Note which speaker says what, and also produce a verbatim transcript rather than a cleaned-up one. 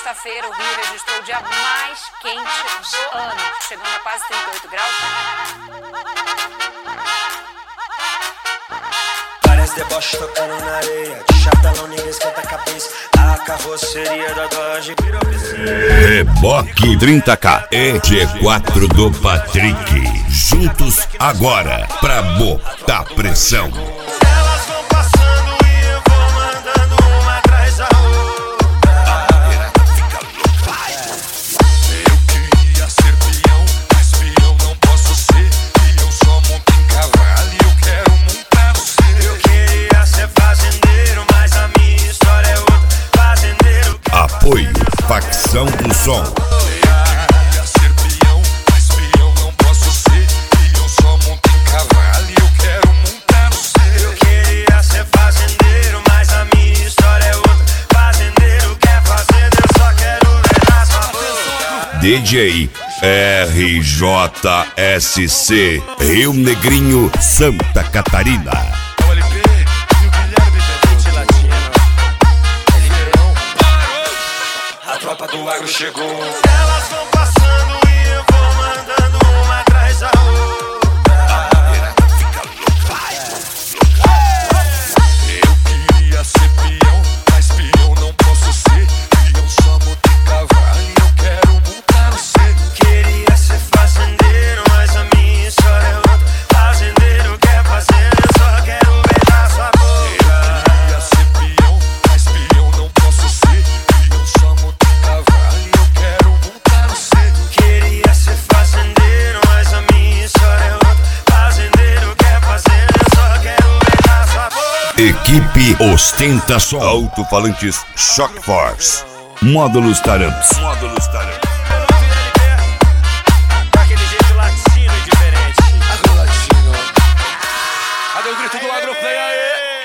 Speaker 1: sexta-feira, o Rio registrou o dia mais quente do ano, chegando a quase trinta e oito graus.
Speaker 2: Várias deboches tocando na areia, de chapelão ninguém esquenta a cabeça. A carroceria da Dodge virou piscina.
Speaker 3: Reboque trinta K e G quatro do Patrick. Juntos agora, pra botar pressão.
Speaker 2: Elas vão passando e eu vou mandando uma atrás da outra.
Speaker 3: Fica louca.
Speaker 4: Eu queria ser peão, mas peão não posso ser. E eu só monto em cavalo e eu quero montar no seu.
Speaker 2: Eu queria ser fazendeiro, mas a minha história é outra. Fazendeiro.
Speaker 3: Apoio, facção do som. D J R J S C, Rio Negrinho, Santa Catarina.
Speaker 4: O L P e o Guilherme Bebete Latino.
Speaker 2: A tropa do agro chegou. Elas vão passando e eu vou mandando uma atrás da outra.
Speaker 3: Fica louca.
Speaker 4: Eu queria ser peão, mas peão não posso ser. Peão só monta em cavalo e eu quero montar no seu.
Speaker 2: Queria ser fazendeiro, mas a minha história é outra. Fazendeiro quer fazer, eu só quero beijar sua boca.
Speaker 4: Eu queria ser peão, mas peão não posso ser. Peão só monta em cavalo e eu quero montar no seu.
Speaker 2: Queria ser fazendeiro, mas a minha história é outra. Fazendeiro quer fazer, eu só quero beijar sua boca.
Speaker 3: Equipe ostentação. Alto-falantes Shock Force. Módulos Taramps. Módulos Taramps.
Speaker 2: Daquele jeito latino e diferente.
Speaker 4: Agro latino. Cadê o grito do Agroplay aí?